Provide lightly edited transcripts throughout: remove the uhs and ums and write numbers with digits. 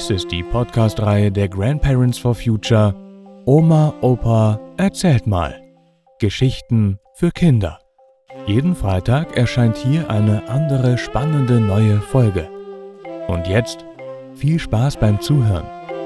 Dies ist die Podcast-Reihe der Grandparents for Future Oma, Opa, erzählt mal. Geschichten für Kinder. Jeden Freitag erscheint hier eine andere spannende neue Folge. Und jetzt viel Spaß beim Zuhören.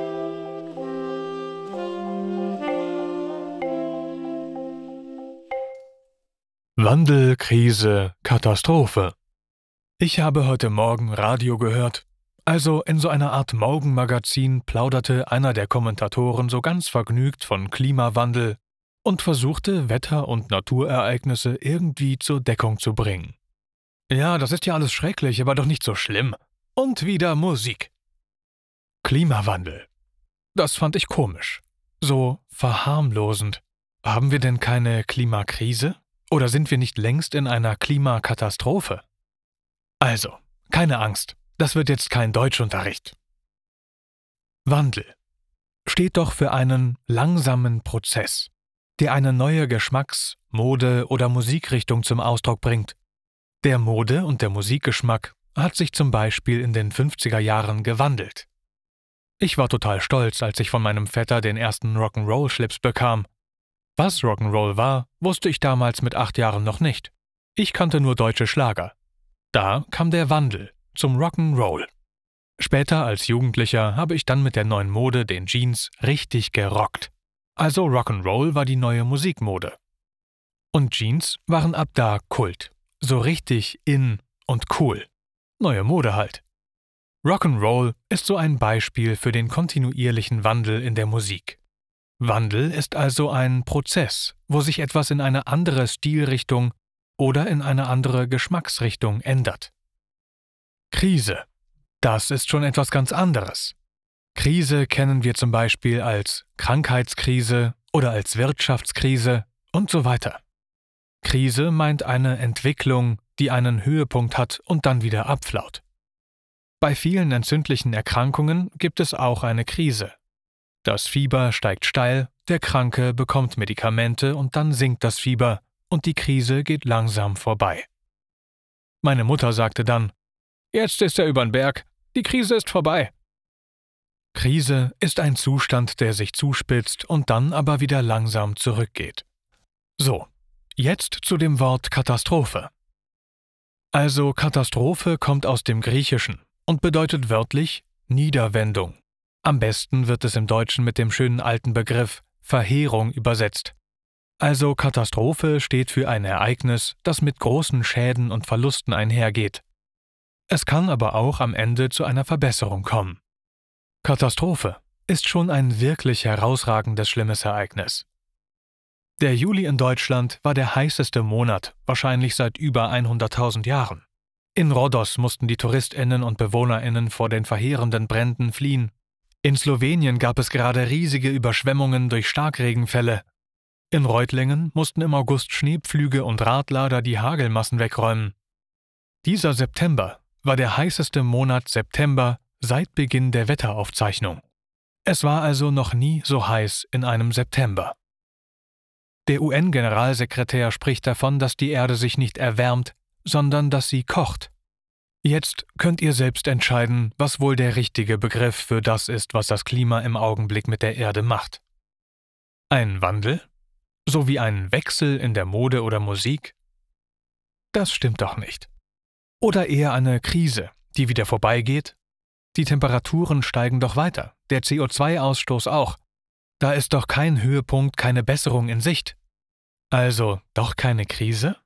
Wandel, Krise, Katastrophe. Ich habe heute Morgen Radio gehört. Also in so einer Art Morgenmagazin plauderte einer der Kommentatoren so ganz vergnügt von Klimawandel und versuchte, Wetter- und Naturereignisse irgendwie zur Deckung zu bringen. Ja, das ist ja alles schrecklich, aber doch nicht so schlimm. Und wieder Musik. Klimawandel. Das fand ich komisch. So verharmlosend. Haben wir denn keine Klimakrise? Oder sind wir nicht längst in einer Klimakatastrophe? Also, keine Angst. Das wird jetzt kein Deutschunterricht. Wandel steht doch für einen langsamen Prozess, der eine neue Geschmacks-, Mode- oder Musikrichtung zum Ausdruck bringt. Der Mode- und der Musikgeschmack hat sich zum Beispiel in den 50er Jahren gewandelt. Ich war total stolz, als ich von meinem Vetter den ersten Rock'n'Roll-Schlips bekam. Was Rock'n'Roll war, wusste ich damals mit 8 Jahren noch nicht. Ich kannte nur deutsche Schlager. Da kam der Wandel zum Rock'n'Roll. Später als Jugendlicher habe ich dann mit der neuen Mode, den Jeans, richtig gerockt. Also Rock'n'Roll war die neue Musikmode. Und Jeans waren ab da Kult. So richtig in und cool. Neue Mode halt. Rock'n'Roll ist so ein Beispiel für den kontinuierlichen Wandel in der Musik. Wandel ist also ein Prozess, wo sich etwas in eine andere Stilrichtung oder in eine andere Geschmacksrichtung ändert. Krise. Das ist schon etwas ganz anderes. Krise kennen wir zum Beispiel als Krankheitskrise oder als Wirtschaftskrise und so weiter. Krise meint eine Entwicklung, die einen Höhepunkt hat und dann wieder abflaut. Bei vielen entzündlichen Erkrankungen gibt es auch eine Krise. Das Fieber steigt steil, der Kranke bekommt Medikamente und dann sinkt das Fieber und die Krise geht langsam vorbei. Meine Mutter sagte dann: Jetzt ist er übern Berg, die Krise ist vorbei. Krise ist ein Zustand, der sich zuspitzt und dann aber wieder langsam zurückgeht. So, jetzt zu dem Wort Katastrophe. Also Katastrophe kommt aus dem Griechischen und bedeutet wörtlich Niederwendung. Am besten wird es im Deutschen mit dem schönen alten Begriff Verheerung übersetzt. Also Katastrophe steht für ein Ereignis, das mit großen Schäden und Verlusten einhergeht. Es kann aber auch am Ende zu einer Verbesserung kommen. Katastrophe ist schon ein wirklich herausragendes schlimmes Ereignis. Der Juli in Deutschland war der heißeste Monat, wahrscheinlich seit über 100.000 Jahren. In Rhodos mussten die TouristInnen und BewohnerInnen vor den verheerenden Bränden fliehen. In Slowenien gab es gerade riesige Überschwemmungen durch Starkregenfälle. In Reutlingen mussten im August Schneepflüge und Radlader die Hagelmassen wegräumen. Dieser September war der heißeste Monat September seit Beginn der Wetteraufzeichnung. Es war also noch nie so heiß in einem September. Der UN-Generalsekretär spricht davon, dass die Erde sich nicht erwärmt, sondern dass sie kocht. Jetzt könnt ihr selbst entscheiden, was wohl der richtige Begriff für das ist, was das Klima im Augenblick mit der Erde macht. Ein Wandel? So wie ein Wechsel in der Mode oder Musik? Das stimmt doch nicht. Oder eher eine Krise, die wieder vorbeigeht? Die Temperaturen steigen doch weiter, der CO2-Ausstoß auch. Da ist doch kein Höhepunkt, keine Besserung in Sicht. Also doch keine Krise?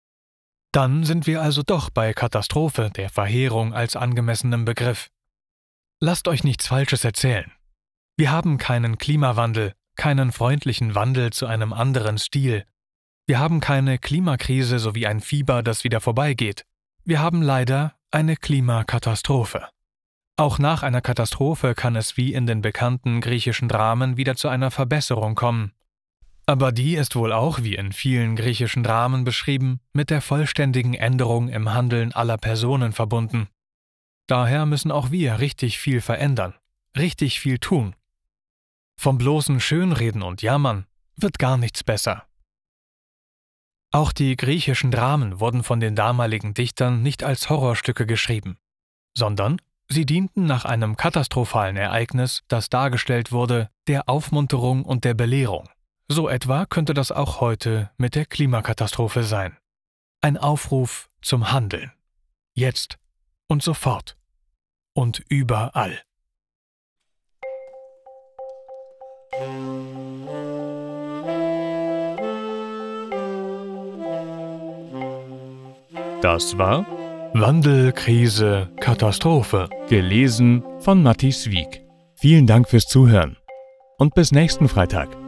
Dann sind wir also doch bei Katastrophe, der Verheerung als angemessenem Begriff. Lasst euch nichts Falsches erzählen. Wir haben keinen Klimawandel, keinen freundlichen Wandel zu einem anderen Stil. Wir haben keine Klimakrise sowie ein Fieber, das wieder vorbeigeht. Wir haben leider eine Klimakatastrophe. Auch nach einer Katastrophe kann es wie in den bekannten griechischen Dramen wieder zu einer Verbesserung kommen. Aber die ist wohl auch, wie in vielen griechischen Dramen beschrieben, mit der vollständigen Änderung im Handeln aller Personen verbunden. Daher müssen auch wir richtig viel verändern, richtig viel tun. Vom bloßen Schönreden und Jammern wird gar nichts besser. Auch die griechischen Dramen wurden von den damaligen Dichtern nicht als Horrorstücke geschrieben, sondern Sie dienten nach einem katastrophalen Ereignis, das dargestellt wurde, der Aufmunterung und der Belehrung. So etwa könnte das auch heute mit der Klimakatastrophe sein. Ein Aufruf zum Handeln. Jetzt und sofort. Und überall. Das war Wandel, Krise, Katastrophe. gelesen von Matti Swieg. Vielen Dank fürs Zuhören und bis nächsten Freitag.